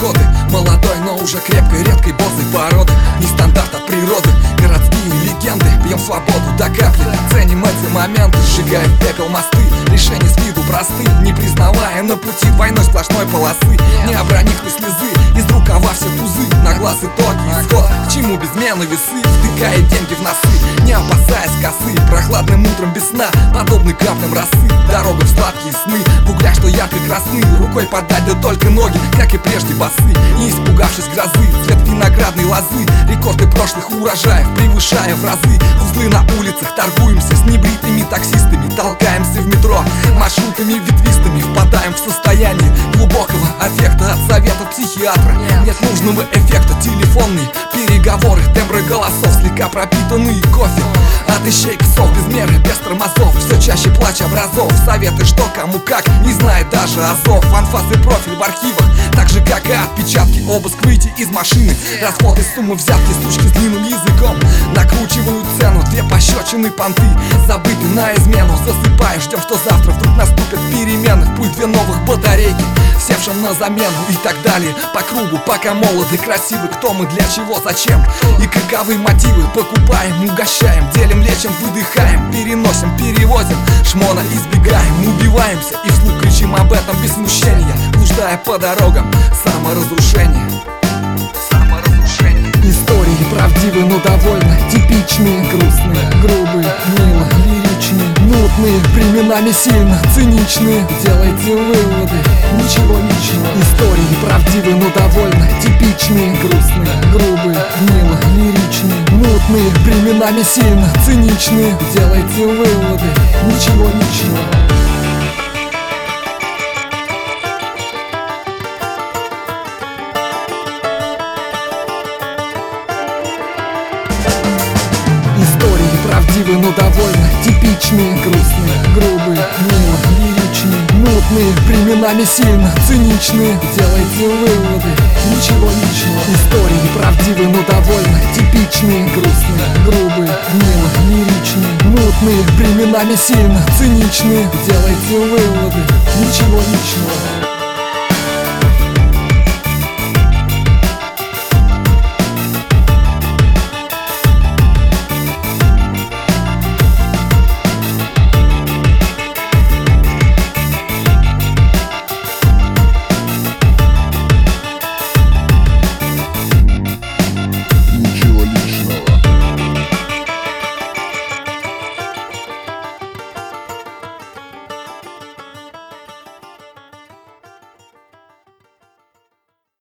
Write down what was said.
годы. Молодой, но уже крепкой, редкой, бодрой породы. Не стандарт от природы, городские легенды. Пьем свободу до капли, ценим эти моменты. Сжигаем в пепел мосты, решения с виду просты, не признавая на пути двойной сплошной полосы. Не обронив ни слезы, из рукава все тузы. На глаз итоги, исход, к чему безмены весы. Втыкая деньги в носы, не опасаясь косы. Прохладным утром без сна, подобный каплям росы. Дорога в сладкие сны, в углях, что ярко красны. Рукой подать, да только ноги, как и прежде, босы. Не испугавшись грозы, цвет виноградной лозы. Рекорды прошлых урожаев, превышая в разы. Узлы на улицах, торгуемся с небритыми таксистами. Толкаемся в метро, маршрутами ветвистыми. Впадаем в состояние глубокого аффекта от совета психиатра. Нет нужного эффекта, телефонные переговоры. Тембры голосов слегка пропитанные кофе. От ищейки сов без меры, без тормозов. Все чаще плач образов, советы что кому как, не знает даже азов. Анфас и профиль в архивах, так же как и отпечатки. Обыск, выйти из машины, расход из суммы взятки. Сучки с длинным языком накручивают цену. Две пощечины, понты, забыты на измену. Засыпая, ждем, что завтра вдруг наступят перемены. В путь две новых батарейки, севшим на замену. И так далее, по кругу, пока молоды, красивы. Кто мы, для чего, зачем и каковы мотивы. Покупаем, угощаем, делим, лечим, выдыхаем. Переносим, перевозим, шмона избегаем. Убиваемся и вслух кричим об этом без смущения. Блуждая по дорогам, саморазрушение. Истории правдивы, но довольно типичные. Грустные, грубые, мило, лиричные, нудные, временами сильно циничные. Делайте выводы, ничего личного. Истории правдивы, но довольно типичные. Грустные, грубые, мило, лиричные, нудные, временами сильно циничные. Делайте выводы, ничего личного. Истории правдивы, но довольно типичные. Грустные, грубые, мило, лиричные, нудные, временами сильно циничные. Делайте выводы, ничего личного. Истории правдивы, но довольно типичные. Грустные, грубые, мило, лиричные, нудные, временами сильно циничные. Делайте выводы, ничего личного.